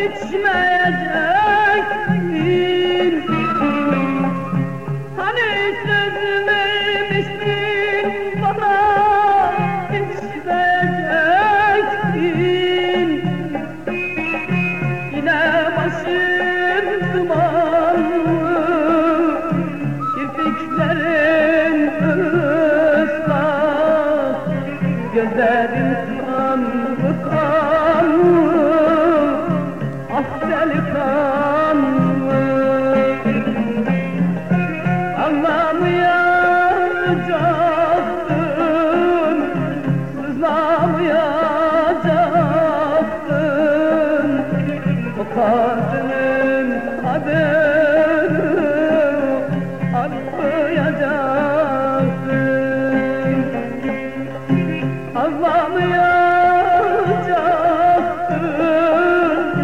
içmeyecektin. Hani söz vermiştin bana, içmeyecektin. Yine başım dumanlı, kirpiklerin ıslak, gözlerin kanlı kanlı, ah delikanlı. Anlamayacaktın, sızlamayacaktın, o kadının adını anmayacaktın. Anlamayacaktın,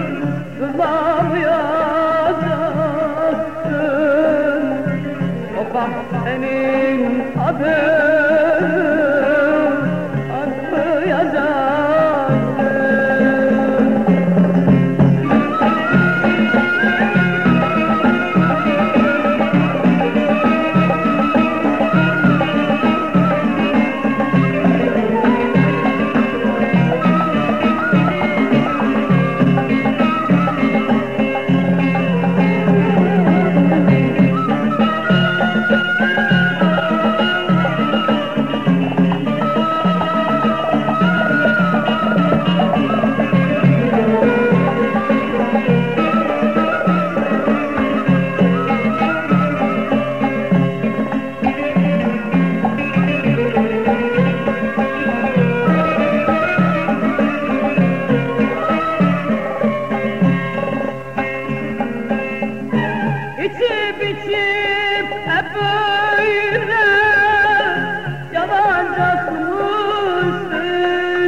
sızlamayacaktın, o senin adını anmayacaktın. İçip içip hep böyle yanacakmışsın.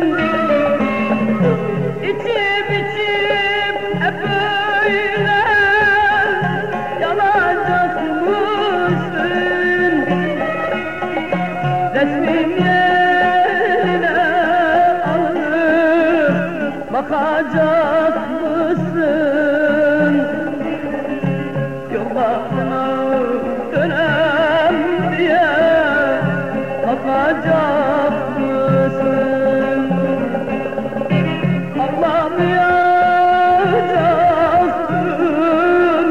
İçip içip hep böyle yanacakmışsın. Resmim yerine alıp bakacakmışsın. Yollarına dönem diye bakacaksın. Ağlamayacaksın,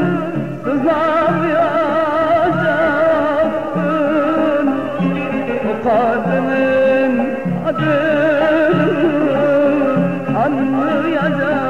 sızlamayacaksın, o kadının adını anmayacaksın.